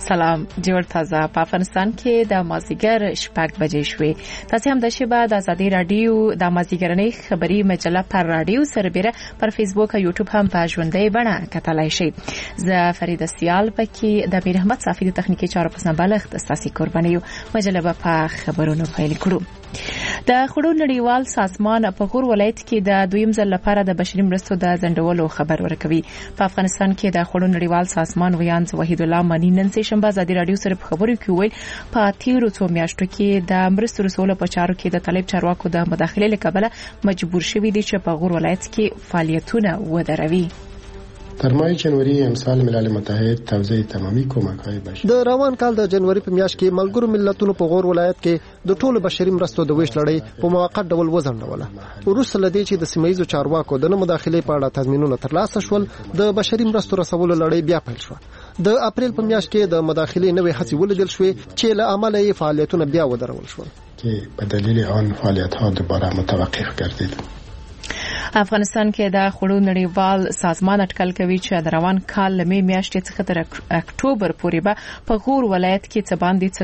سلام جوړ تازه په افغانستان کې د مازیګر شپږ بجې شوې. تاسو هم د شبا د ازادي رادیو د مازیګرنۍ خبري مجله پر رادیو سربېره پر فیسبوک او یوټیوب هم په ژوندۍ بڼه کتلای شئ. زه فرید سیال پکې د امیر احمد صافی د تخنیکی چارو په سمبالښت د تاسو قرباني یو. مجله په خبرونو پیل کړو. د خړو نړیوال سازمان په غور ولایت کې د دویم ځل لپاره د بشري مرستو د ځنډولو خبر ورکوي. په افغانستان کې د خړو نړیوال سازمان ویان وحید الله مانی نن سه شنبه ازادي رادیو سره په خبرو کې ویل په تیرو څو میاشتو کې د مرستو رسولو په چارو کې د طالب چارواکو د مداخله لکبله مجبور شوی دي چې په غور ولایت کې فعالیتونه ودروي. در ماه جنوری امسال ملل متحد توزیع تمامی کمک‌های بشری د روان کال د جنوري په میاشت کې ملګرو ملتونو په غور ولایت کې د ټولو بشري مرستو د ویش لړۍ په موقت ډول وځنډوله. وروسته لدې چې د سیمایي چارواکو د مداخله په اړه تضمینونه ترلاسه شول، د بشري مرستو رسولو لړۍ بیا پیل شو. د اپریل په میاشت کې د مداخله نوې هڅې ولیدل شوې چې له عمله یې فعالیتونه بیا ودرول شول که به دلیل آن فعالیت‌ها دوباره متوقف گردید. افغانستان کې د خړو نړیوال سازمان اټکل کوي چې د روان کال لمې میاشتې څخه تر اکتوبر پورې به په غور ولایت کې څه باندې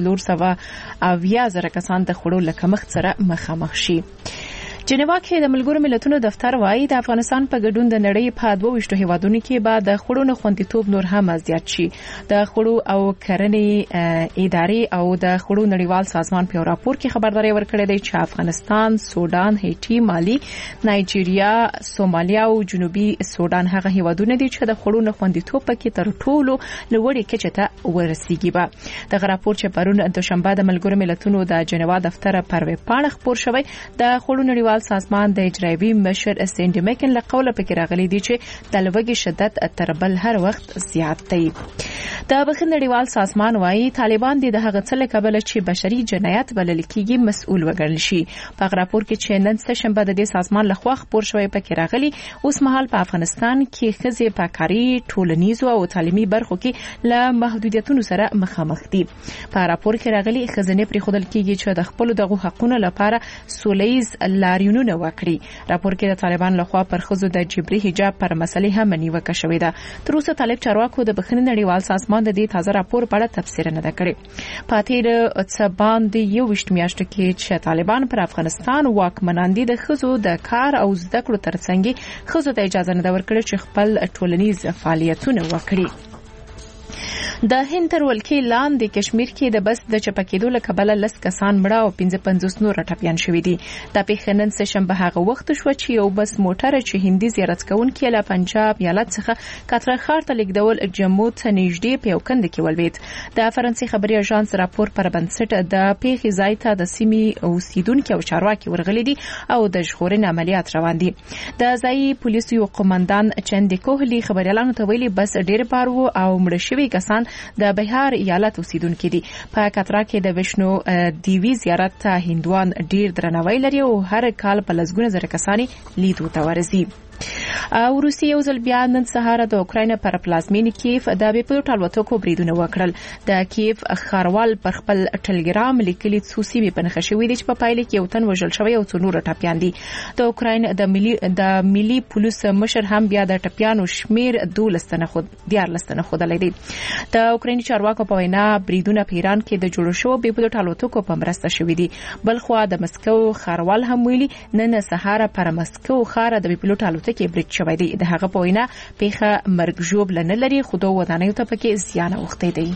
400 کسان د خړو لکمخ سره مخامخ شي. جنیوا کې د ملګرو ملتونو دفتر وايي د افغانستان په ګډون د نړۍ په 22 هیوادونو کې به د خړو نه خوندیتوب نور هم زیات شي. د خړو او کرنې ادارې او د خړو نړیوال سازمان په راپور کې خبرداري ورکړې ده چې افغانستان، سودان، هیټي، مالی، نایجیریا، سومالیا او جنوبي سودان هغه هیوادونه دي چې د خړو نه خوندیتوب پکې تر ټولو لوړې کچې ته ورسیږي. د راپور چې پرون دوشنبه د ملګرو ملتونو د جنیوا دفتر پر ویب پاڼه خبر شوی د خړو نړیوال سازمان د اجرایوي مشر سینډي میکن له قوله پکې راغلي دي چې د لوګي شدت تر بل هر وخت زیات دی. د بخښنې نړیوال سازمان وايي طالبان د هغه څه لکبل چې بشري جنایت بلل کېږي مسؤل وګڼل شي. په راپور کې چې نن سه شنبه د دې سازمان لخوا خبر شوی پکې راغلي اوس مهال په افغانستان کې خزې په کاري ټولنیزو او تعلیمي برخو کې له محدودیتونو سره مخامخ دي. په راپور کې راغلي خزنه پرې خودل کېږي چې د خپل دغه حقوقو لپاره سولېز لاریونونه وکړي. راپور کې د طالبان لخوا پر خزو د جبري حجاب پر مسلې هم نیوکه شوې ده. تر اوسه طالب چارواکو د بخښنې نړیوال سازمان د دې تازه راپور په اړه تفسیر نه ده کړې. په تیر څه باندې 21 میاشتو کې چې طالبان پر افغانستان واکمنان دي د خزو د کار او زده کړو ترڅنګ خزو ته اجازه نه ورکړي چې خپل ټولنیز فعالیتونه وکړي. د هند تر ولکې لاندې کشمیر کې د بس د چپکېدو لکبله لس کسان مړه او 55 نور ټپيان شوي دي. د پیښنن سه شنبه هغه وخت شو چې یو بس موټر چې هندي زیارت کوونکي له پنجاب ایالت څخه کاتره خار ته لیکدول جمو ته نږدې په یو کند کې ولوید. د فرانسې خبري اژانس راپور پر بنسټ د پیښې ځای ته د سیمې اوسیدونکو او چارواکي ورغلي دي او د ژغورنې عملیات روان دي. د ځای پولیسو یو قومندان چندې کوهلي خبريالانو ته ویلي بس ډېر بار وو او مړ شوي کسان د بهار ایالت اوسیدونکو دي. په کاترا کې د وشنو دیوی زیارت ته هندوان ډیر درناوی لري او هر کال په لسګونه زره کسان لیدو ته ورځي. او روسیه یو ځل بیا نن سهار د اوکراین پر پلازمینې کیف د بیپلوټ الوتکو بریدونه وکړل. د کیف خاروال پر خپل ټلګرام لیکلي څو سیمې په نښه شوې دي چې په پایله کې یو تن وژل شوی او څو نور ټپيان دي. د اوکراین د ملي پولیس مشر هم بیا د ټپيانو شمیر 12 تنه خودلې دي. د اوکرایني چارواکو په وینا بریدونه په ایران کې د جوړ شو بیپلوټ الوتکو په مرسته شوې دي. بلخو د مسکو خاروال هم ویلي نن سهار پر مسکو خار د بیپلوټ الوتکو کې برید شوی دی. د هغه په وینا پیښه مرګ ژوب لنه لري خو دوه ودانیو ته پکې زیان اوښتی دی.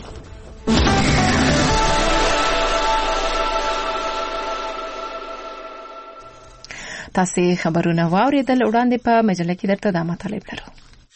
تاسو خبرونه واوریدل. وړاندې په مجله کې درته دا مطلب لرو.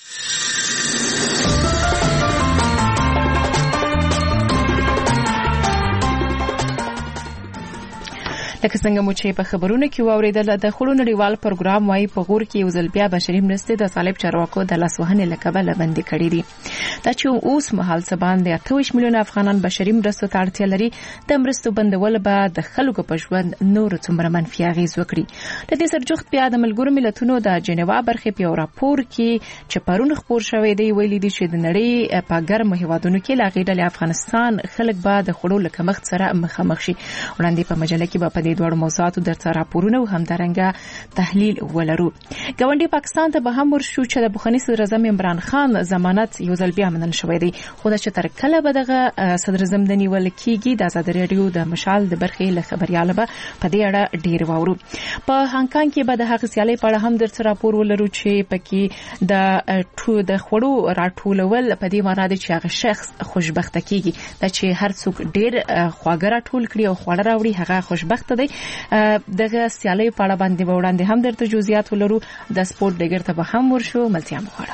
لکه څنګه مو چې په خبرونو کې واوریدل د خړو نړیوال پروګرام وايي په غور کې یو ځل بیا بشري مرستې د طالب چارواکو د لاسوهنې لکبله بندي کړې دي. دا چې اوس مهال څه باندې 28 میلیون افغانان بشري مرستو ته اړتیا لري. د مرستو بندول به د خلکو په ژوند نور څومره منفي اغیز وکړي. د دې سرجخت بیا د ملګرو ملتونو د جنیوا برخې په راپور کې چې پرون خبر شوی دی ویلي دي چې د نړۍ په ګرمو هیوادونو کې لاغېدل افغانستان خلک به د خړو لکمخ سره مخامخ شي. وړاندې په مجله کې په دې دوه موضوعاتو درته راپورونه او همدارنګه تحلیل ولرو. ګاونډي پاکستان ته به هم ورشو چې د بخښنې صدر اعظم عمران خان ضمانت یو ځل بیا منل شوی دی، خو دا چې تر کله به دغه صدر اعظم د نیول کیږي د آزاد رادیو د مشال د برخې له خبرياله به په دې اړه ډیر واورو. په هانګ کانګ کې به د هغه سیالي په اړه هم درته راپور ولرو چې پکې د خوړو راټولول په دې معنی دی چې هغه شخص خوشبخت کیږي، دا چې هر څوک ډیر خواږه راټول کړي او خواړه راوړي هغه خوشبخت دی. دغه سیالي په اړه باندې وړاندې هم درته جزئیات ولرو. د سپورت ډګر ته به هم ورشو. ملتیا مخاړه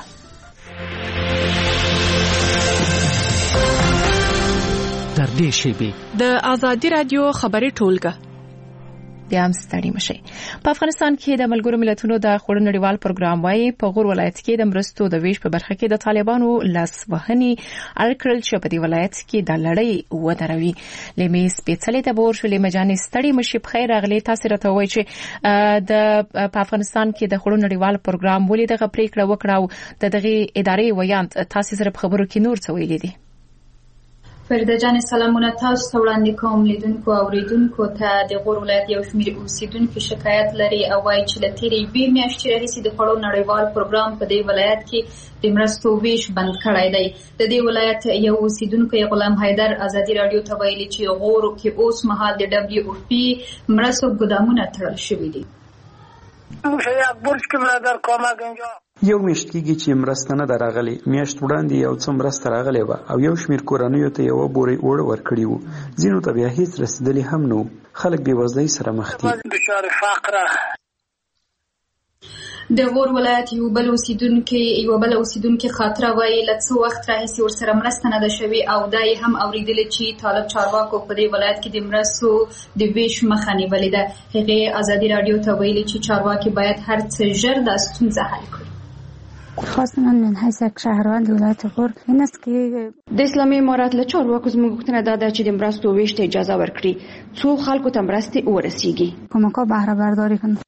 در دې شیبه د آزادی رادیو خبري ټولګه بیا هم ستړي مشي. په افغانستان کې د ملګرو ملتونو د خوړو نړیوال پروګرام وايي په غور ولایت کې د مرستو د ویش په برخه کې د طالبانو لاس وهني اړکړل چې په دې ولایت کې د لړۍ ودروي. لمې سپېڅلې ته ورشو. لمې جانې ستړي مشي. بخیر راغلي. تاسو راته وایي چې په افغانستان کې د خوړو نړیوال پروګرام ولې دغه پریکړه وکړه او دغه ادارې ویاند تاسو سره په خبرو کې نور څه ویلي دي؟ فرده جان سلامونه تاسو ته وړاندې کوم. لیدونکو او اوریدونکو ته د غور ولایت یو شمېر اوسیدونکو شکایت لري او وايي چې له تیرې 2 میاشتې راهیسې د خوړو نړیوال پروګرام په دې ولایت کې د مرستو ویش بند کړی دی. د دې ولایت یو اوسیدونکو غلام حیدر آزادی رادیو ته ویلي چې غور کې اوس مهال د دبليو اف پی مرستو ګدامونه تړل شوي دي. یو میاشت کېږي چې مرسته نه راغلې. میاشت وړاندې یو څه مرسته راغلې وه او یو شمېر کورنیو ته یوه بورۍ اوړه ورکړي وو. ځینو ته بیا هیڅ رسېدلي هم نه وو. خلک بېوزلۍ سره مخ دي. د غور ولایت یو بل اوسیدونکو خاطره وایي له څو وخت راهیسې ورسره مرسته نه ده شوې او دا یې هم اورېدلې چې طالب چارواکو په دې ولایت کې د مرستو د ویش مخه نیولې ده. هغې ازادي رادیو ته ویلي چې چارواکي باید هر څه ژر دا ستونزه حل کړي. خواستم من حیث یک شهروند ولایت غور این است که د اسلامي امارات له چارواکو زموږ غوښتنه دا ده چې د مرستو ویش ته اجازه ورکړي څو خلکو ته مرستې ورسیږي. کمک‌ها بهره برداری کنند.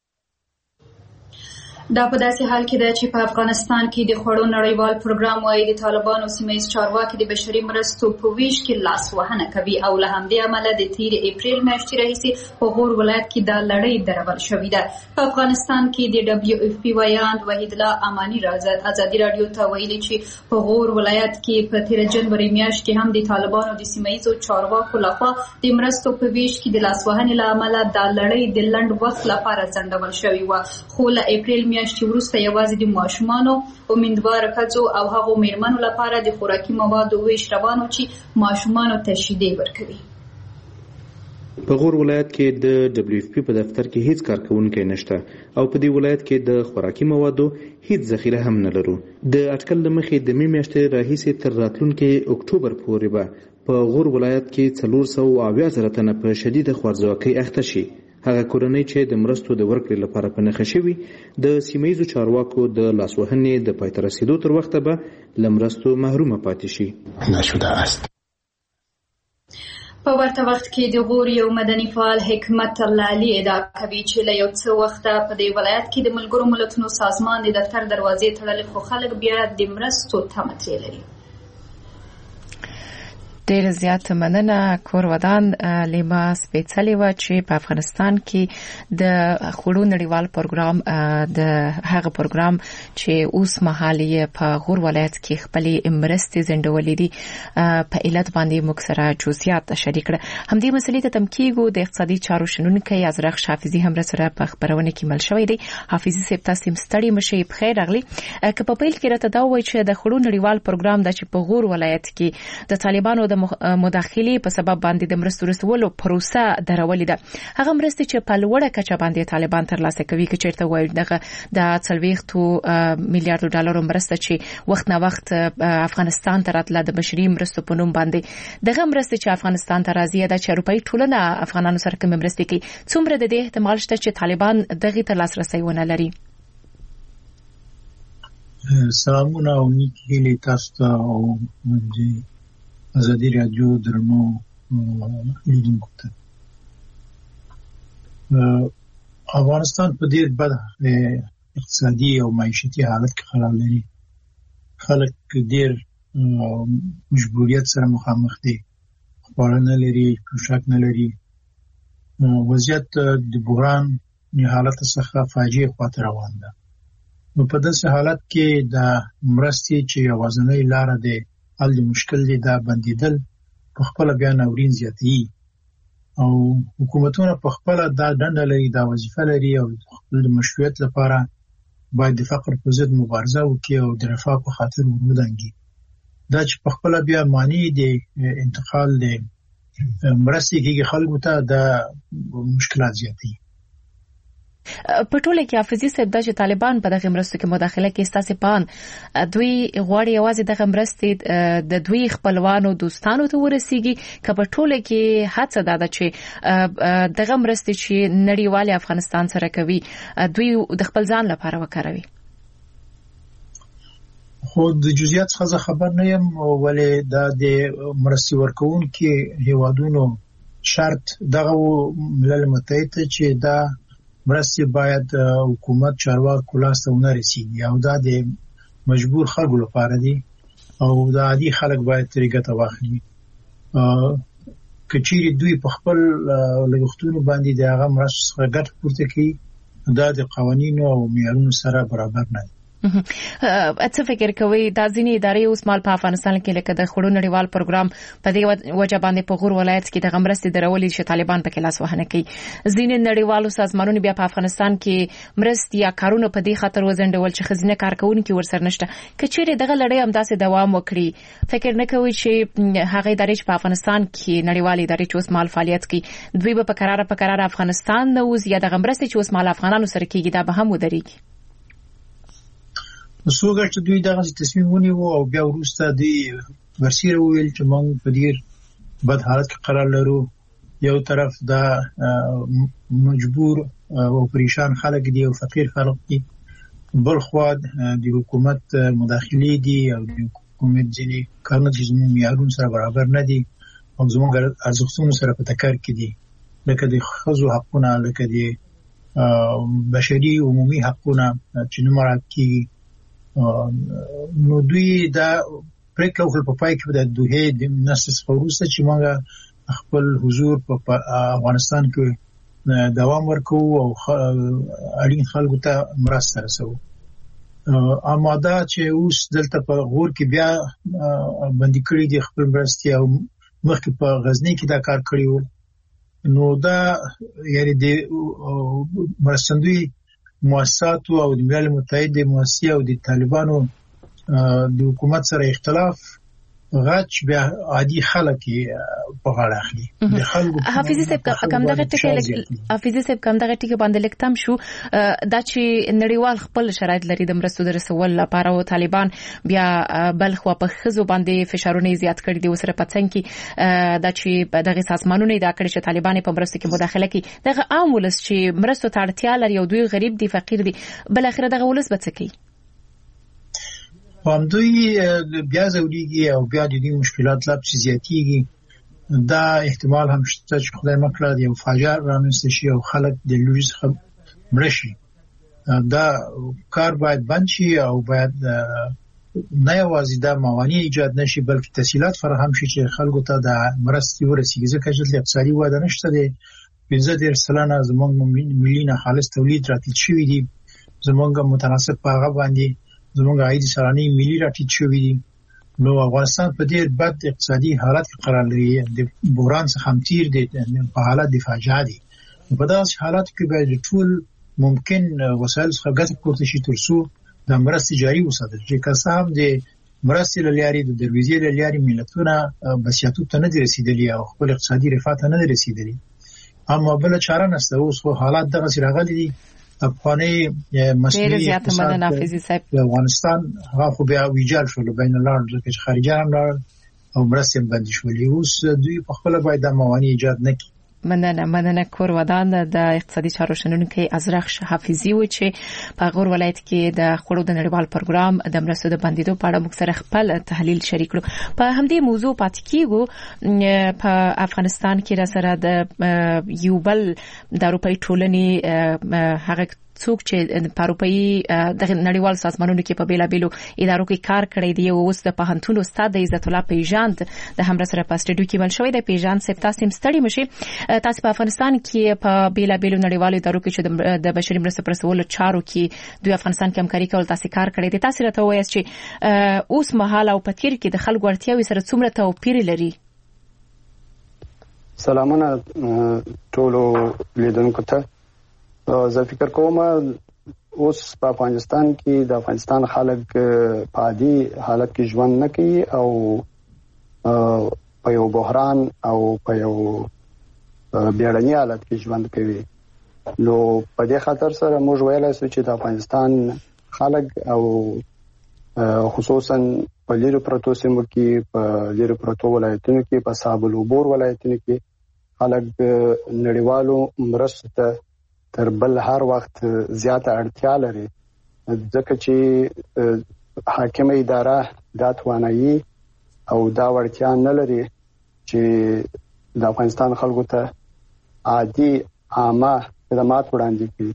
دا په داسې حال کې ده چې په افغانستان کې د خوړو نړیوال پروګرام وايي د طالبانو سیمه‌ییز چارواکي د بشري مرستو په ویش کې لاس وهنه کوي او له همدې امله د تیر اپریل میاشتې راهیسې په غور ولایت کې دا لړۍ درول شوې ده. په افغانستان کې د دبليو اف پی ویاند وحید الله امانی آزادي رادیو ته ویلي چې په غور ولایت کې په تیر جنوري میاشت کې هم د طالبانو د سیمه‌ییزو چارواکو لخوا د مرستو په ویش کې د لاس وهنې له امله دا لړۍ د لنډ وخت لپاره ځنډول شوې وه، خو له اپریل میاشتې وروسته یوازې د ماشومانو امیندوار ښځو او هغو میرمنو لپاره د خوراکي موادو ویش روانو چې ماشومانو ته شیدې ورکوي. په غور ولایت کې د دبليو اف پی په دفتر کې هیڅ کارکونکي نشته او په دې ولایت کې د خوراکي موادو هیڅ ذخیره هم نه لرو. د اټکل له مخې د می میاشتې راهیسې تر راتلونکي اکتوبر پورې به په غور ولایت کې 480,000 تنه په شدیده خوارځواکۍ اخته شي. هغه کورنۍ چې د مرستو د ورکړې لپاره په نښه شوي د سیمه‌ییزو چارواکو د لاسوهنې د پای ته رسیدو تر وخته به له مرستو محرومه پاتې شي. نشده است. په ورته وخت کې د غور یو مدني فعال حکمت الله علي ادعا کوي چې له یو څه وخته په دې ولایت کې د ملګرو ملتونو سازمان د دفتر دروازې تړلې خو خلک بیا د مرستو تمه ترې لري. ډېر زیات مننه. کور ودان لیما سپېڅلې و چې په افغانستان کې د خوړو نړیوال پروګرام د هغه پروګرام چې اوس مهالي په غور ولایت کې خپلې مرستې زندولې دي په علت باندې موږ سره جزئیات شریک کړه. همدې مسلې ته تمکیګو د اقتصادي چارو شنونکي ازرخ حافظي هم سره په خبرونه کې مل شوې دي. حافظي صاحب تاسو ستړي مشي په خیر راغلي. که په پیل کې راته دا وایي چې د خوړو نړیوال پروګرام د چې په غور ولایت کې د طالبانو د مداخله په سبب باندې د مرستو رسولو پروسه درولې ده، هغه مرستې چې په لوړه کچه باندې طالبان ترلاسه کوي چې چیرته وایي دغه د 40 میلیارډ ډالرو مرسته چې وخت نه وخت افغانستان ته راتله د بشري مرستو په نوم باندې دغه مرستې چې افغانستان ته راځي د اروپאי ټولنه افغانانو سره کوم مرستې کوي، څومره د دې احتمال شته چې طالبان دغه ته لاسرسي ونه لري؟ سلامونه او نیکی هیلې تاسو ته او آزادی رادیو درنو لیدونکو ته. افغانستان په ډېر بد اقتصادي او معیشتي حالت کې قرار لري. خلک ډېر مجبوریت سره مخامخ دي. خواړه نه لري، پوشاک نه لري وضعیت د بحران حالت څخه فاجعه خواته روان ده. نو په داسې حالت کې د مرستې چې یوازینۍ لار ده حل مشکل دی دا بندیدل په خپل بیا ناورین زیاتې او حکومتونه په خپل دا دنده لري دا وظیفه لري او خپل مشروعیت لپاره باید د فقر په ضد مبارزه وکړي او د رفاه په خاطر ودانګي. دا چې په خپل بیا معنی دی انتقال دی مرستې کې خلکو ته د مشکلات زیاتې. په ټوله کې حافظي صاحب د طالبان په دغه مرستو کې مداخله کې ستاسو پان دوی غواړي یوازې دغه مرستې د دوی خپلوانو دوستانو ته ورسیږي که په ټوله کې هڅه ده چې دغه مرستې چې نړیوال افغانستان سره کوي دوی د خپل ځان لپاره وکاروي. خو د جزئیات څخه خبر نه یم ولې دا د مرستې ورکوونکو هیوادونو شرط دغه ملل متحد چې دا مرستې باید حکومت چارواکو لاس ته ونرسیږي او دا د مجبور خلکو لپاره دي او دا عادي خلک باید طریقه ته واخلي. کچېری دوی په خپل لګښتونو باندې د هغه مرستې څخه ګټه پورته کوي دا د قوانینو او معیارونو سره برابر نه دي. څه فکر کوي دا ځینې ادارې اوس مال په افغانستان کې لکه د خړو نړیوال پروګرام په دې وجه باندې په غور ولایت کې د غمرستې درولې چې طالبان پکې لاس وهنه کوي. ځینې نړیوالو سازمانونو بیا په افغانستان کې مرستې یا کارونه په دې خاطر وزندول چې خزینه کارکونکو ورسره نشته. کچېره دغه لړۍ هم داسې دوام وکړي فکر نه کوي چې هغه ادارې په افغانستان کې نړیوالې ادارې چې اوس مال فعالیت کوي دوی به په قرار افغانستان نه وز یا د غمرستې چې اوس مال افغانانو سره کېږي دا به هم ودرېږي. وسوګر چې دوی دغه تصمیم ونیو او بیا وروسته دوی ورسره ویل چې موږ په ډیر بد حالت کې قرار لرو. یو طرف دا مجبور او پریشان خلک دي او فقیر خلک دي بل خو د حکومت مداخلې دي او د حکومت ځینې کارونه چې زموږ معیارونو سره برابر نه دي او زموږ ارزښتونو سره په ټکر کې دي لکه د ښځو حقونه لکه د بشري عمومي حقونه چې نه مراعات کیږي. نو دوی دا پریکړه وکړه په پای کې د دوه د نسل وروسته چې موږ خپل حضور په افغانستان کې دوام ورکو او اړین خلکو ته مرسته رسو. اما دا چې اوس دلته په غور کې بیا باندې کړی دي خپل مرستې او مخکې په غزنی کې دا کار کړی وو نو دا یعنی د مرستندوی مؤسسات او د ملل متحد مؤسسې او د طالبانو د حکومت سره اختلاف غاچ بیا عادي خلک په غاړه اخلي. د خلکو حافظي صاحب کوم دغه ټکی باندې لیکتم شو دا چې نړیوال خپل شرایط لري د مرستو د رسول لپاره او طالبان بیا بلخ په خزو باندې فشارونه زیات کړي دي وسره پڅنګ کې دا چې دغه سازمانونه دا کړي چې طالبان په مرستو کې مداخله کوي دغه عام ولس چې مرستو ته اړتیا لري او دوی غریب دي فقیر دي بل اخر دغه ولس بچکی دوی بیا زوريږي او بیا د دې مشکلات لا پسې زیاتېږي. دا احتمال هم شته چې خدای مکړه یو فاجعه رامنځته شي او خلک د لوري څخه مړ شي. دا کار باید بند شي او باید نه یوازې دا موانع ایجاد نشي بلکې تسهیلات فراهم شي چې خلکو ته د مرستې ورسیږي ځکه چې اقتصادي وده نشته دی. 15% زموږ ملي نه خالص تولید راټیټ شوی دی زموږ متناسب په هغه باندې زموږ عاید سرانه ملي راټیټ شوی دی. نو افغانستان په ډېر بد اقتصادي حالت کې قرار لري د بحران څخه هم تیر دی په حالت د فاجعه دی. په داسې حالات کې باید ټول ممکن وسایل څخه ګټه پورته شي ترڅو د مرستې جاري وساتل چې که هم د مرستې لارې د دروازې لارې ملتونه بسیاتو ته نه دي رسیدلي او خپل اقتصادي رفاه ته نه دي رسیدلي. اما بل چاره نشته اوس خو حالات دغه سره دي. افغاني مسؤلیت افغانستان هغه خو بیا ویجال شول بین الله ځکه چې خارجيان لار او مرستې باندې شولې اوس دوی په خپل باید د موانع ایجاد نکړي. مننه کور ودان د اقتصادي چارو شنونکي ازرخ حافظي و چې په غور ولایت کې د خړو د نړیوال پروګرام د مرستو د بندیدو په اړه موږ سره خپل تحلیل شریک کړو. په همدې موضوع پاتې کیږو. په افغانستان کې را سره د یوبل د اروپای ټولنې هغه څوک چې په اروپאי د نړیوال سازمانونو کې په بیلابېلو ادارو کې کار کړی دی او اوس د پوهنتون استاد عزت الله پیژاند د همرا سره په سټډیو کې مل شوی دی. پیژاند صاحب تاسو هم ستړي مشي، تاسو په افغانستان کې په بیلابېلو نړیوالو ادارو کې چې د بشري مرستو پر رسولو چارو کې دوی افغانستان کې همکاري کول تاسو کار کړی دی. تاسو راته وایئ چې اوس مهال او په تیر کې د خلکو اړتیاوې سره څومره توپیر لري؟ سلامونه ټولو لیدونکو ته. زه فکر کوم اوس په افغانستان کې د افغانستان خلک په عادي حالت کې ژوند نه کوي او په یو بحران او په یو بیړني حالت کې ژوند کوي. نو په دې خاطر سره موږ ویلای شو چې د افغانستان خلک او خصوصا په لیرو پروتو سیمو کې، په لیرو پروتو ولایتونو کې، په صاحب العبور ولایتونو کې خلک نړیوالو مرستو ته تر بل هر وخت زیاته اړتیا لري، ځکه چې حاکمه اداره دا توانایي او دا وړتیا نه لري چې د افغانستان خلکو ته عادي عامه خدمات وړاندې کړي.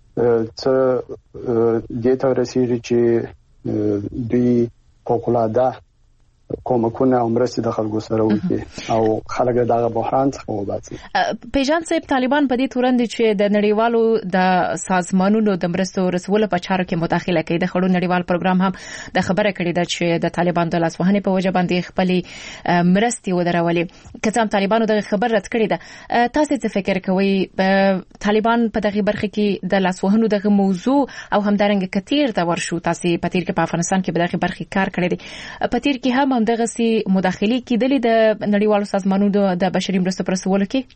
څه دې ته رسېږي چې دوی فوق‌العاده کومکونه او مرستې د خلکو سره وکړي او خلک دغه بحران څخه وباسي. پیژاند صاحب، طالبان په دې تورن دي چې د نړیوالو د سازمانونو د مرستو رسولو په چارو کې مداخله کوي. د خړو نړیوال پروګرام هم د خبره کړې ده چې د طالبان د لاسوهنې په وجه باندې خپل مرستې ودرولې. که څه هم طالبانو دغه خبر رد کړی ده، تاسو څه فکر کوئ طالبان په دغه برخه کې د لاسوهنو دغه موضوع او همدارنګه کثیر د ورشو تاسو په تیر کې په افغانستان کې په دغه برخه کار کړی دی، په تیر کې هم دغه سي مداخله کېدلې د نړیوالو سازمانونو د بشري مرستو پر رسولو کې؟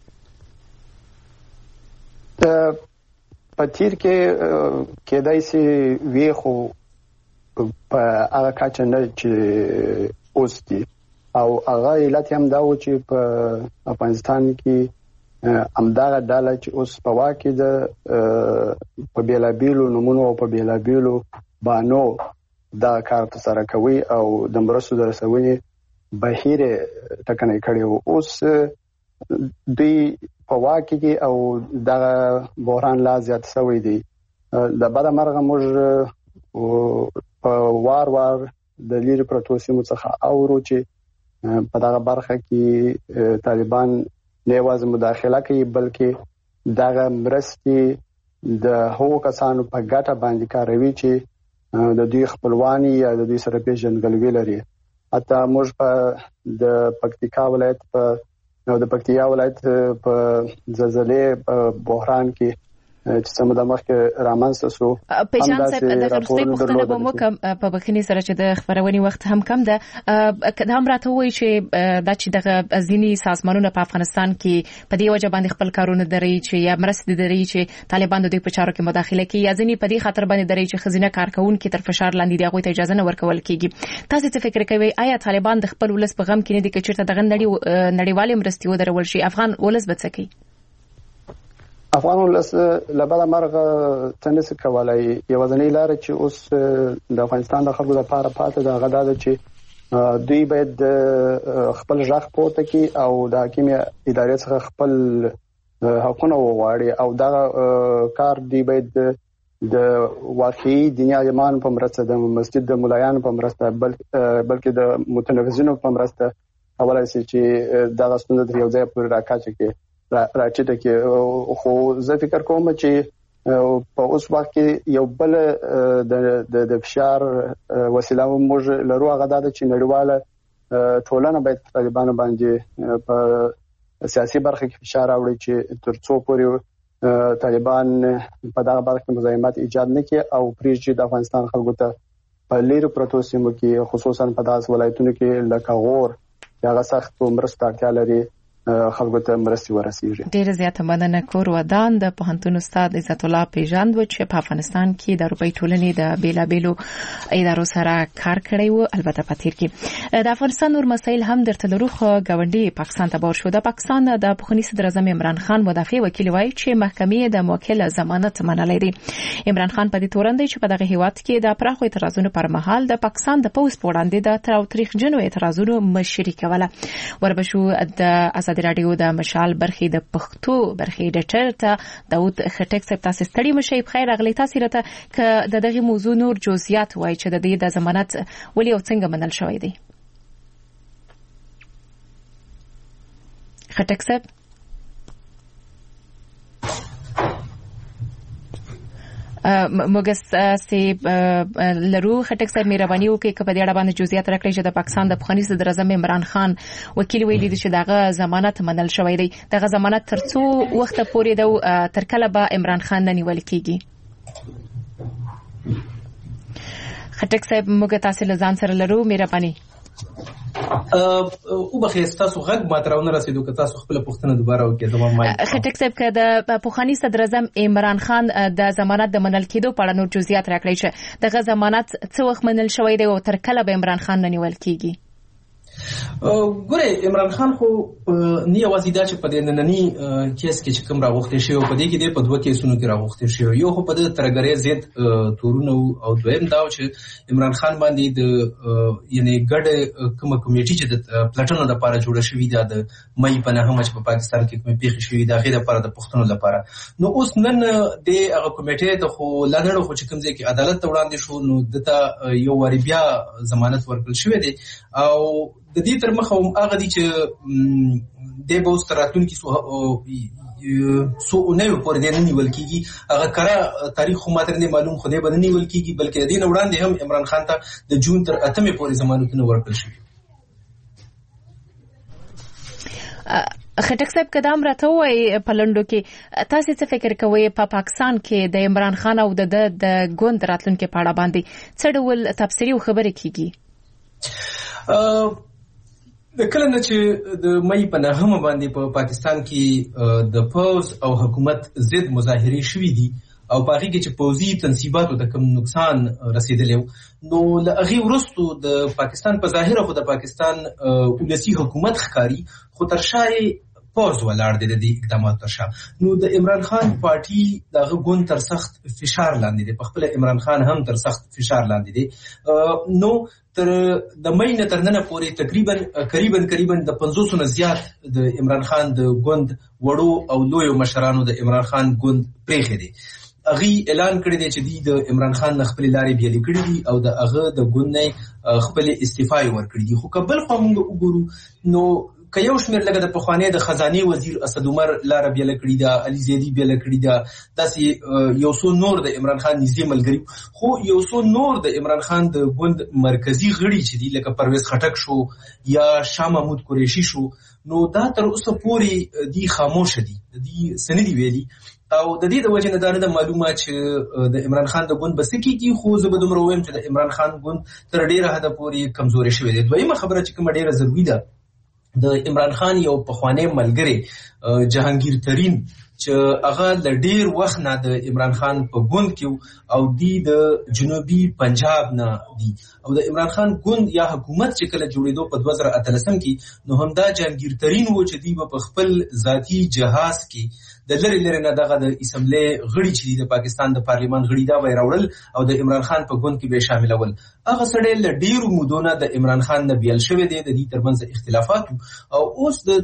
په تیر کې کېدای سي وی خو په هغه کچه نه چې اوس دي، او هغه علت هم دا و چې په افغانستان کې همدغه ډله چې اوس په واکې ده په بیلابیلو نومونو او په بیلابیلو بانو دا کار ترسره کوي او د مرستو د رسونې بهیر ټکنی کړی وو. اوس دوی په واکې کې او دغه بحران لا زیات شوی دی. د بده مرغه موږ په وار د لیرې پروتو سیمو څخه اورو چې په دغه برخه کې طالبان نه یوازې مداخله کوي بلکې دغه مرستې د هغو کسانو په ګټه باندې کاروي چې د دوی خپلوانی یا د دوی سره پیژندګلوي لري. حتی موږ په د پکتیکا ولایت په زلزلې بحران کې چې سمدا مخکې رامنځته شو. پیژان صاحب د غرستۍ پوښتنه به مو کوم په بخښنې سره چې د خبرونې وخت هم کم ده، هم راته وایي چې دا چې دغه ځینی سازمانونه په افغانستان کې په دې وجه باندې خپل کارونه دري چې یا مرستې دري چې طالبان د دوی په چارو کې مداخله کوي، یا ځینی په دې خاطر باندې دري چې خزینه کارکونکو تر فشار لاندې دی، هغه ته اجازه نه ورکول کیږي. تاسو څه فکر کوئ آیا طالبان د خپل ولس په غم کې نه دي چې چیرته دغه نړیوالې مرستې ودرول شي؟ افغان ولس به څه کوي؟ افغان ولس لبدا مرغه تنس کولای یوازنی لار چې اوس د افغانستان د خلکو لپاره پاتې د غدا چې دوی باید خپل ځخ پورته کی او د حکیمه ادارې څخه خپل حقونه وغواړي او دا کار دی باید د واقعي دنیا ایمان په مرسته د مسجد د مولایانو په مرسته بلکې د متنفذینو په مرسته اولای سي چې دا غوښتنه د یو ځای پر راکاچ کې راچته کې. خو زه فکر کوم چې په اوس وخت کې یو بل د فشار وسیله موږ لرو، هغه دا چې نړیواله ټولنه باید طالبانو باندې په سیاسي برخه کې فشار راوړي چې ترڅو پورې طالبان په دغه برخه کې مزاحمت ایجاد نه کړي او پریږدي د افغانستان خلکو ته په لیرو پروتو سیمو کې خصوصا په داس ولایتونو کې لکه غور هغه سخت مرسته اړتیا لري خلکو ته مرستې ورسیږي. ډیره زیاته مننه. کور ودان د پوهنتون استاد عزت الله پیژاند و چې په افغانستان کې د اروپאי ټولنې د بیلابېلو ادارو سره کار کړی و. البته په تیر کې د افغانستان نور مسایل هم درته لرو، خو ګاونډي پاکستان ته بار شو. د پاکستان د پخوانی صدر اعظم عمران خان مدافع وکیل وایي چې محکمې د موکل ضمانت منلای دی. عمران خان په دې تورن دی چې په دغه هیواد کې د پراخو اعتراضونو پر مهال د پاکستان د پوز په وړاندې د تاریخ جنو اعتراضونو مشري کوله. وربشو د ازادي رادیو د مشال برخې د پښتو برخې ډیټر ته داود خټک صاحب تاسو ستړي مشي بخیر اغلی تاسو راته ک د دغه موضوع نور جزئیات وای چې د دې د ضمانت ولې او څنګه منل شوی دی خټک صاحب مګس سي لرو خټک صاحب مهرباني وکړئ چې په دې اړه باندې جزئیات راکړئ چې د پاکستان د افغاني صدر اعظم عمران خان وکیل ویلي چې دغه ضمانت منل شوی دی دغه ضمانت تر څو وخت پورې د تر کله به عمران خان نه نیول کیږي خټک صاحب موږ تاسو له ځان سره لرو مهرباني او بخیر تاسو غږ ماتراونه رسیدو که تاسو خپل پوښتنه دوباره وکړئ زموږ مای خټک صاحب که د پوخانی صدر اعظم عمران خان د ضمانت د منل کېدو په اړه نور جزئیات راکړئ چې دغه ضمانت څه وخت منل شوی دی او تر کله به عمران خان نه نیول کیږي ګوره عمران خان خو نه یوازې دا چې په دې نننی کیس کې چې کوم راغوښتل شوی په دې کې د په دوه کیسونو کې راغوښتل شوی یو خو په د ترګری زید تورونه او دویم دا چې عمران خان باندې د یعنی ګډ کومه کمیټي چې د پلاتونو لپاره جوړه شوې ده د مې په نه هم چې په پاکستان کې کومه پیښه شوې ده غیر لپاره د پښتنو لپاره نو اوس نن د هغه کمیټې د خو لنډو خو چې کوم ځای کې عدالت ته وړاندې شو نو دته یو وری بیا ضمانت ورکړل شوی دی او د دې تر مخه هغه دي چې د بوستراتون کې سو نه پورې نه نیول کیږي هغه کرا تاریخ خو ماته نه معلوم خو نه باندې نیول کیږي بلکې د دې وړاندې هم عمران خان ته د جون تر 8 پورې ضمانتونه ورکړل شوی خټک صاحب کدام راته وای په لندو کې تاسو څه فکر کوئ په پاکستان کې د عمران خان او د ګوند راتلونکو په اړه باندې څه ډول تفسیری خبرې کیږي د کله نه چې د مې په نهمه باندې په پاکستان کې د پوز او حکومت ضد مظاهرې شوې دي او په هغه کې چې پوزي تنصیباتو د کوم نقصان رسیدلی نو لغه ورستو د پاکستان په ظاهر خو د پاکستان ولسی حکومت ښکاری خو ترشای پوز ولاړ دي د اقدامات ترشا نو د عمران خان پارټي دغه ګون تر سخت فشار لاندې دي په خپل عمران خان هم تر سخت فشار لاندې دي نو تر د مې نه تر نن پورې تقریبا د 500 نه زیات د عمران خان د ګوند وړو او لوی مشرانو د عمران خان ګوند پریخي دي اغي اعلان کړی دی چې د عمران خان خپل لارې بیل کړی دي او د هغه د ګوند نه خپل استعفا ورکړي دي خو قبل خو موږ وګورو نو که یو شمیر لګه د پخوانی د خزانه وزیر اسد عمر لار بیل کړی دا علي زیدی بیل کړی دا داسې یو څو نور د عمران خان نږدې ملګری خو یو څو نور د عمران خان د ګوند مرکزی غړي چې دی لکه پرویز خټک شو یا شاه محمود قریشی شو نو دا تر اوسه پورې دی خاموش دي دی سندي ویلي او د دې د وجه نه دا معلومه چې د عمران خان د ګوند بسکی کې خو زه به دومره وایم چې د عمران خان ګوند تر ډیره حد پورې کمزوري شوی دی دویمه خبره چې کوم ډیره ضروری ده د عمران خان یو پخوانی ملګری جهانگیر ترین چې هغه د ډیر وخت نه د عمران خان په ګوند کې او د جنوبي پنجاب نه دی او د عمران خان ګوند یا حکومت چې کله جوړېدو په 2013 کې نو همدا جهانگیر ترین و چې دی په خپل ذاتی جهاز کې د لری نه دغه د اسمبلی غړي چې د پاکستان د پارلیمان غړي دا وای راوړل او د عمران خان په ګوند کې به شاملول هغه سړی له ډیرو مودونه د عمران خان نه بیل شوی دی د دې ترمنځ اختلافات او اوس د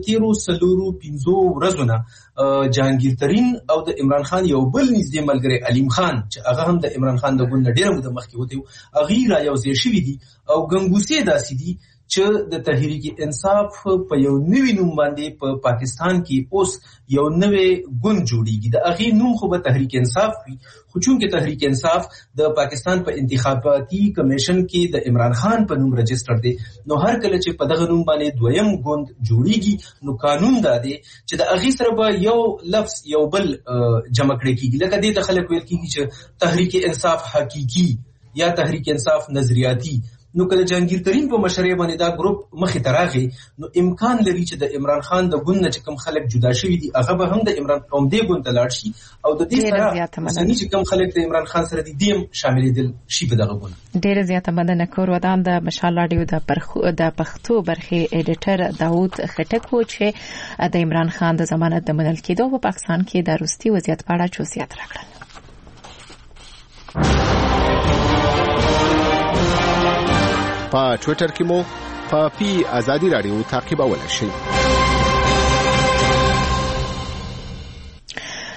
13 ورځې جهانگیر ترین او د عمران خان یو بل نږدې ملګری علیم خان چې هغه هم د عمران خان د ګوند ډیره موده مخکې وته هغه را یو ځای شوی دي او ګنګوسې داسې دي چې د تحریک انصاف په یو نوی نوم باندې په پاکستان کې اوس یو نوی ګوند جوړیږي د هغه نوم خو به تحریک انصاف وي خو چونکه تحریک انصاف د پاکستان په انتخاباتي کمیشن کې د عمران خان په نوم رجسټر دی نو هر کله چې په دغه نوم باندې دویم ګوند جوړیږي نو قانون دا دی چې د هغه سره به یو لفظ یو بل جمع کړي کیږي لکه د خلک ویل کیږي چې تحریک انصاف حقيقي یا تحریک انصاف نظریاتی نو کله جهانگیر ترین په مشرۍ باندې دا ګروپ مخې ته راغی نو امکان لري چې د عمران خان د ګوند چې کوم خلک جدا شوي دي هغه به هم د عمران قوم دی ګوند ته لاړ شي او د دې سره چې کوم خلک د عمران خان سره دي دیم شاملېدل شي په دغه ګوند ډېر زیاته مننه کور ودان د مشال رادیو د پښتو برخې ایډیټر داود خټک و چې د عمران خان د ضمانت د منل کېدو په پاکستان کې د روستي وضعیت په اړه جزئیات راکړل په ټوئیټر کې مو په پی ازادي رادیو تعقیبولای شئ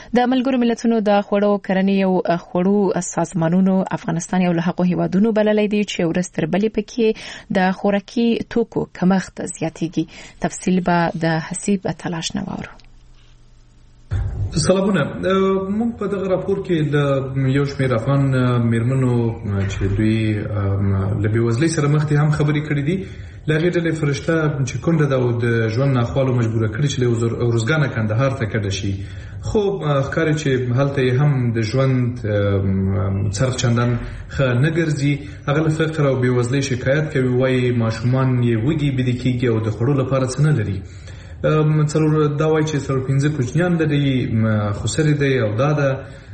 د ملګرو ملتونو د خوړو کرنې او خوړو سازمانونو افغانستان یو له هغو هیوادونو بللی دی چې ورځ تر بلې پکې د خوراکي توکو کمښت زیاتېږي. تفصیل به د حسیب تلاش نه واورو. سلامونه. موږ په دغه راپور کې د یو شمېر افغان میرمنو چې دوی له بېوزلۍ سره مخ دي هم خبرې کړې دي. له هغې ډلې فرشته چې کونډه ده او د ژوند ناخوالو مجبوره کړي چې له ارزګانه کندهار ته کډه شي، خو ښکاري چې هلته یې هم د ژوند څرخ چندان ښه نه ګرځي. هغه له فقر او بېوزلۍ شکایت کوي، وایي ماشومان یې وږي بېده کېږي او د خوړو لپاره څه نه لري. دا وایي چې 5 کوچنیان لري، خسرې دی او دا ده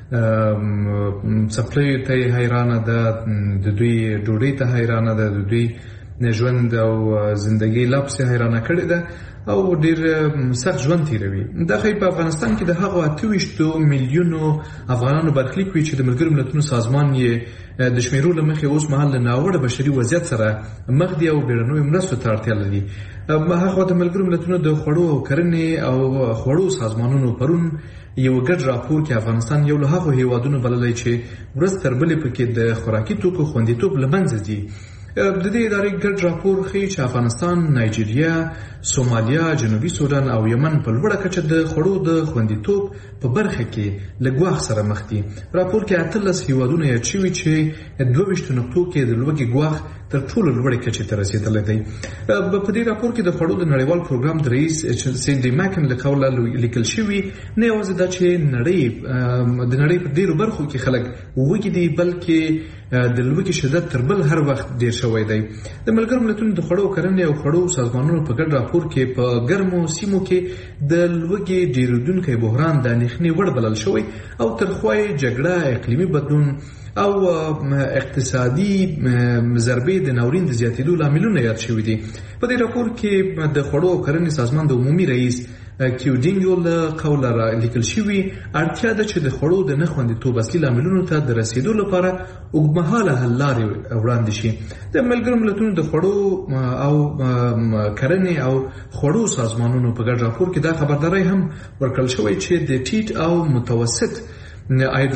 څپلیو ته یې حیرانه ده، د دوی ډوډۍ ته حیرانه ده، د دوی ژوند او زندګۍ لپس حیرانه کړې ده او ډیر سخت ژوند تیروي. دا خی په افغانستان کې د هغو 28 میلیونو افغانانو برخلیک وي چې د ملګرو ملتونو سازمان یې د شمیرو له مخې اوس مهال له ناوړه بشري وضعیت سره مخ دي او بیړنیو مرستو ته اړتیا لري. هغه د ملګرو ملتونو د خوړو او کرنې او خوړو سازمانونو پرون یو ګډ راپور کې افغانستان یو له هغو هیوادونو بللی چې ورځ تر بلې پکې د خوراکي توکو خوندیتوب له منځه ځي. د دې ادارې ګډ راپور ښیي چې افغانستان، نایجیریا، سومالیا، جنوبي سودان او یمن په لوړه کچه د خوړو د خوندیتوب په برخه کې له ګواښ سره مخ دي. راپور کې 18 هیوادونه یاد شوي چې 22 نقطو کې د لوږې ګواښ تر ټولو لوړې کچې ته رسېدلی دی. په دې راپور کې د خوړو د نړیوال پروګرام د رئیس سینډي ماکن له قوله لیکل شوي نه یوازې دا چې د نړۍ په ډېرو برخو کې خلک وږي دي، بلکې د لوږې شدت تر بل هر وخت ډېر شوی دی. د ملګرو ملتونو د خوړو کرنې او خوړو سازمانونو په ګډ راپور کې په ګرمو سیمو کې د لوږې ډېرېدونکی بحران د اندېښنې وړ بلل شوی او ترخوا یې جګړه، اقلیمي بدلون او اقتصادي ضربې د ناورین د زیاتېدو لاملونه یاد شوي دي. په دې راپور کې د خوړو او کرنې سازمان د عمومي رئیس کیوډینګو له قوله لیکل شوي اړتیا ده چې د خوړو د نه خوندیتوب اصلي لاملونو ته د رسېدو لپاره اوږدمهاله حل لارې وړاندې شي. د ملګرو ملتونو د خوړو او کرنې او خوړو سازمانونو په ګډ راپور کې دا خبرداری هم ورکړل شوی چې د ټیټ او متوسط عاید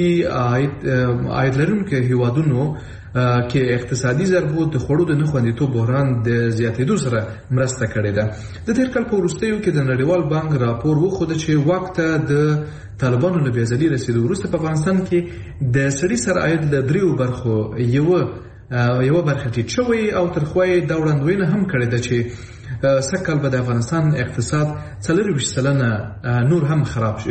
لرونکو هیوادونو کې اقتصادي ضربو د خوړو د نه خوندیتوب بحران د زیاتېدو سره مرسته کړې ده. د تېر کال په وروستیو کې د نړیوال بانک راپور وښوده چې واک ته د طالبانو له بېځلي رسېدو وروسته په افغانستان کې د سړي سر عاید له 3 برخو یوه برخه ټیټ شوی او ترخوا یې دا وړاندوینه هم کړې ده چې سږکال به د افغانستان اقتصاد 40% نور هم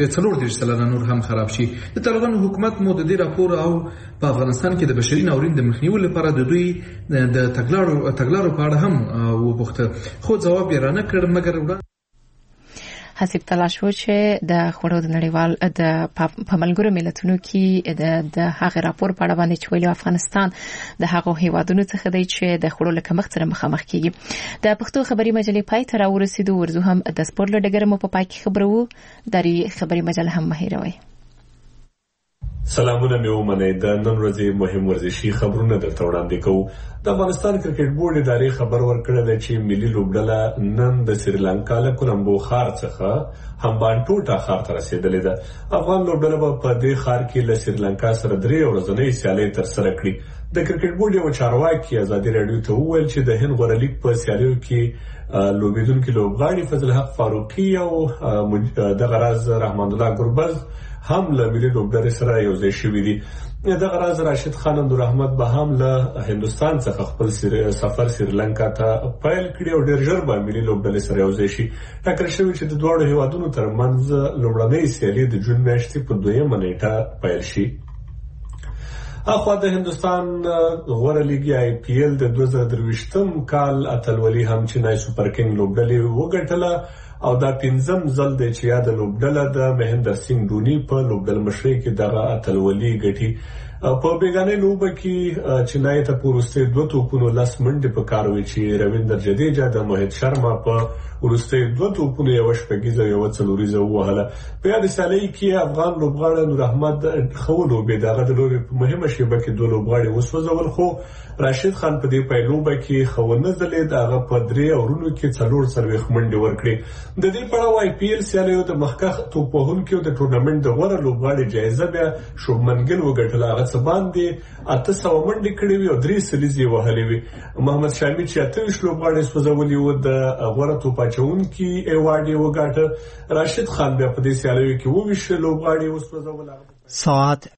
خراب شي. د طالبانو حکومت مو د دې راپور او په افغانستان کې د بشري ناورین د مخنیوي لپاره د دوی د تګلارو په اړه هم وپوښته، خو ځواب یې رانه کړ. مګر حسیب تلاش و چې د خوړو د نړیوال په ملګرو ملتونو کې د هغه راپور په اړه باندې چې ویلي افغانستان د هغو هیوادونو څخه دی چې د خوړو له کمښت سره مخامخ کیږي. د پښتو خبري مجلې پای ته راورسېدو. ورزو هم د سپورت له ډګره مو په پای کې خبرو داري خبري مجله هم مهیروي. سلامونه مې ومنئ. د نن ورځې مهم ورزشي خبرونه درته وړاندې کوو. د افغانستان کرکټ بورډ ادارې خبر ورکړی دی چې ملي لوبډله نن د سریلانکا له کولمبو ښار څخه همبانټوټا ښار ته رسېدلې ده. افغان لوبډله به په دې ښار کې له سریلانکا سره 3 ورځنۍ سیالۍ ترسره کړي. د کرکټ بورډ یو چارواکي ازادي راډیو ته وویل چې د هند غوره لیګ په سیالیو کې لوبېدونکي لوبغاړي فضل حق فاروقي او دغه راز رحمان الله ګربز هم له ملي لوبډلې سره یوځای شوي دي. دغه راز راشد خان اندوراحمد به هم له هندوستان څخه خپل سفر سریلانکا ته پیل کړي او ډېر ژر به ملي لوبډلې سره یوځای شي. ټاکل شوي چې د دواړو هیوادونو ترمنځ لومړنۍ سیالي د جون میاشتې په 2مه نیټه پیل شي. اخوا د هندوستان غوره لیګ IPL د 2023م کال اتلولي هم چنای سپر کینګ لوبډلې وګټله او دا 5م ځل دی چې یاد لوبډله د مهندر سنگھ دونی په لوبډل مشرۍ کې دغه اتلولي ګټي. په بیگانه لوبه کې چنای ته پورسته 2 توپونو 10 منډې په کار وی چې رویندر جډیجا د موهید شرما په ورسته 2 توپونو یو شپږیزه یو څلوریزه وهله. په یاد سالۍ کې افغان لوبغاړی نور احمد خولو به دغه د لوبې په مهمه شیبه کې 2 لوبغاړي وسوځول، خو راشد خان په دې پیلوبه کې خونه زلې دغه په 3 اورونو کې 4 منډې ورکړې. د دې پړاو آی پی ایل سیالیو د مخکخ توپوهونکو د ټورنمنت د غوړه لوبغاړي جایزه بیا شوبمن ګل وګټله. هغه څه باندې 800 منډې کړې وي او 3 سلیزې وهلې وي. محمد شامی چې 28 لوبغاړي سوځولي وو د غوړه توپاچونکي ایوارډ یې وګاټه. راشد خان بیا په دې سیالیو کې 22 لوبغاړي وسوځول. ساعت